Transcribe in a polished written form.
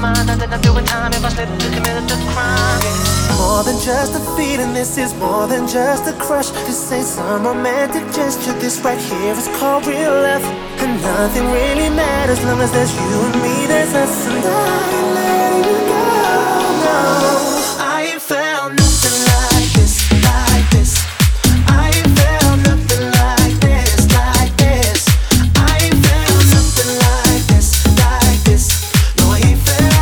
mind, I think I'm doing time if I slip to commit a crime. More than just a feeling, this is more than just a crush. This ain't some romantic gesture, this right here is called real love. And nothing really matters long as there's you and me, there's us and I.